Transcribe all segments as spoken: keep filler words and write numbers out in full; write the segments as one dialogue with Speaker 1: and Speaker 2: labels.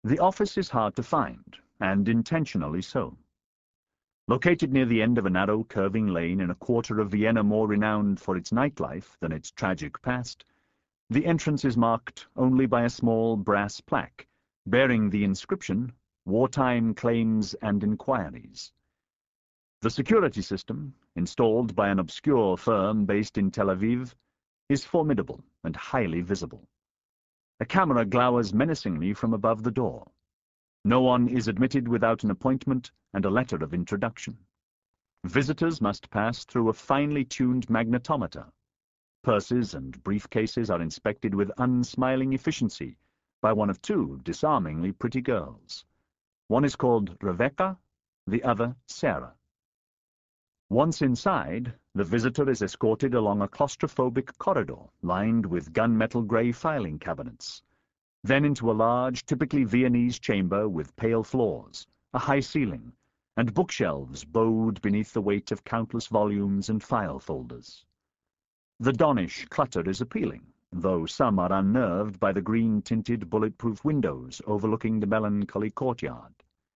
Speaker 1: The office is hard to find, and intentionally so. Located near the end of a narrow, curving lane in a quarter of Vienna more renowned for its nightlife than its tragic past, the entrance is marked only by a small brass plaque bearing the inscription, Wartime Claims and Inquiries. The security system, installed by an obscure firm based in Tel Aviv, is formidable and highly visible. A camera glowers menacingly from above the door. No one is admitted without an appointment and a letter of introduction. Visitors must pass through a finely tuned magnetometer. Purses and briefcases are inspected with unsmiling efficiency by one of two disarmingly pretty girls. One is called Rebecca, the other Sarah. Once inside, the visitor is escorted along a claustrophobic corridor lined with gunmetal grey filing cabinets, then into a large, typically Viennese chamber with pale floors, a high ceiling, and bookshelves bowed beneath the weight of countless volumes and file folders. The donnish clutter is appealing, though some are unnerved by the green-tinted bulletproof windows overlooking the melancholy courtyard.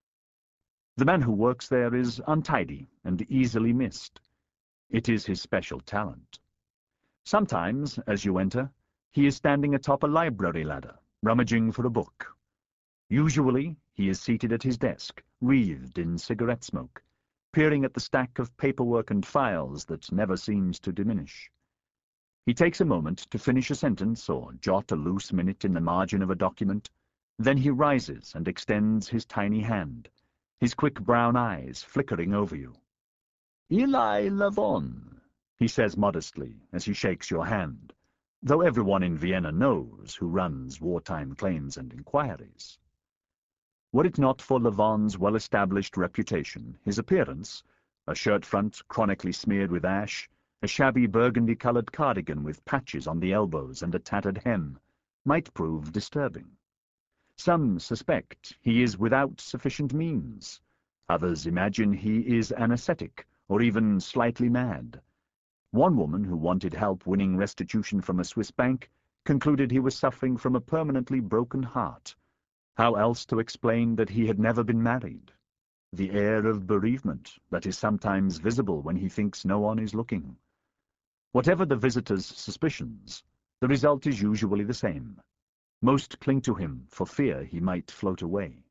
Speaker 1: The man who works there is untidy and easily missed. It is his special talent. Sometimes, as you enter, he is standing atop a library ladder, rummaging for a book. Usually, he is seated at his desk, wreathed in cigarette smoke, peering at the stack of paperwork and files that never seems to diminish. He takes a moment to finish a sentence or jot a loose minute in the margin of a document. Then he rises and extends his tiny hand, his quick brown eyes flickering over you. "Eli Lavon," he says modestly as he shakes your hand, though everyone in Vienna knows who runs Wartime Claims and Inquiries. Were it not for Lavon's well-established reputation, his appearance, a shirt front chronically smeared with ash, a shabby burgundy-coloured cardigan with patches on the elbows and a tattered hem, might prove disturbing. Some suspect he is without sufficient means. Others imagine he is an ascetic, or even slightly mad. One woman who wanted help winning restitution from a Swiss bank concluded he was suffering from a permanently broken heart. How else to explain that he had never been married? The air of bereavement that is sometimes visible when he thinks no one is looking. Whatever the visitor's suspicions, the result is usually the same. Most cling to him for fear he might float away.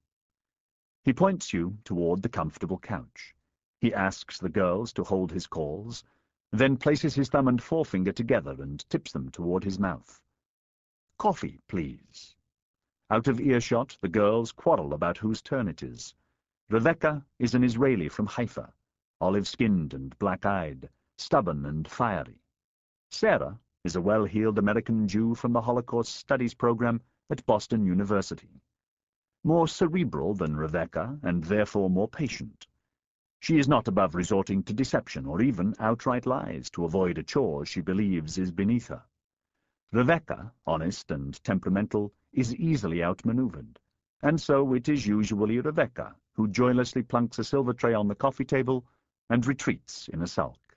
Speaker 1: He points you toward the comfortable couch. He asks the girls to hold his calls, then places his thumb and forefinger together and tips them toward his mouth. "Coffee, please." Out of earshot, the girls quarrel about whose turn it is. Rebecca is an Israeli from Haifa, olive-skinned and black-eyed, stubborn and fiery. Sarah is a well-heeled American Jew from the Holocaust Studies program at Boston University. More cerebral than Rebecca, and therefore more patient. She is not above resorting to deception or even outright lies to avoid a chore she believes is beneath her. Rebecca, honest and temperamental, is easily outmaneuvered, and so it is usually Rebecca who joylessly plunks a silver tray on the coffee table and retreats in a sulk.